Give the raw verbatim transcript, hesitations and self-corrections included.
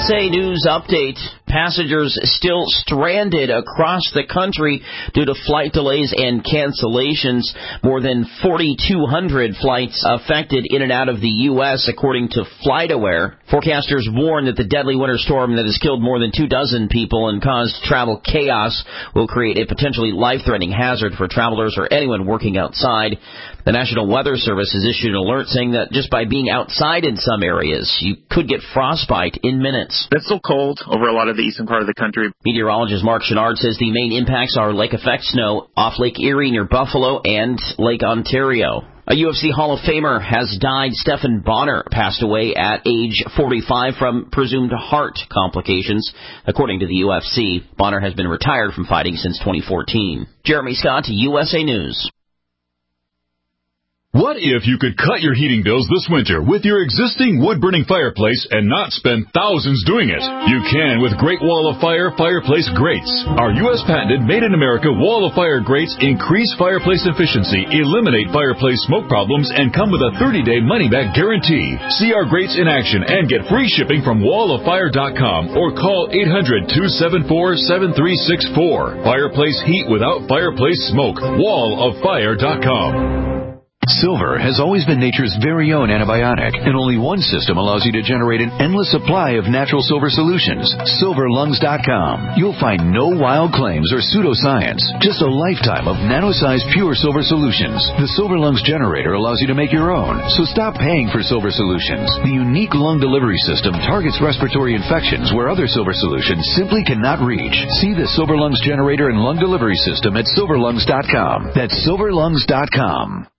S A News Update. Passengers still stranded across the country due to flight delays and cancellations. More than forty-two hundred flights affected in and out of the U S, according to FlightAware. Forecasters warn that the deadly winter storm that has killed more than two dozen people and caused travel chaos will create a potentially life-threatening hazard for travelers or anyone working outside. The National Weather Service has issued an alert saying that just by being outside in some areas, you could get frostbite in minutes. It's still cold over a lot of the eastern part of the country. Meteorologist Mark Chenard says the main impacts are lake effect snow off Lake Erie near Buffalo and Lake Ontario. A U F C Hall of Famer has died. Stephan Bonnar passed away at age forty-five from presumed heart complications. According to the U F C, Bonnar has been retired from fighting since twenty fourteen. Jeremy Scott, U S A News. What if you could cut your heating bills this winter with your existing wood-burning fireplace and not spend thousands doing it? You can with Great Wall of Fire fireplace grates. Our U S patented made-in-America Wall of Fire grates increase fireplace efficiency, eliminate fireplace smoke problems, and come with a thirty-day money-back guarantee. See our grates in action and get free shipping from wall of fire dot com or call eight hundred, two seven four, seven three six four. Fireplace heat without fireplace smoke. wall of fire dot com. Silver has always been nature's very own antibiotic, and only one system allows you to generate an endless supply of natural silver solutions. silver lungs dot com. You'll find no wild claims or pseudoscience, just a lifetime of nano-sized pure silver solutions. The Silver Lungs generator allows you to make your own, so stop paying for silver solutions. The unique lung delivery system targets respiratory infections where other silver solutions simply cannot reach. See the Silver Lungs generator and lung delivery system at silver lungs dot com. That's silver lungs dot com.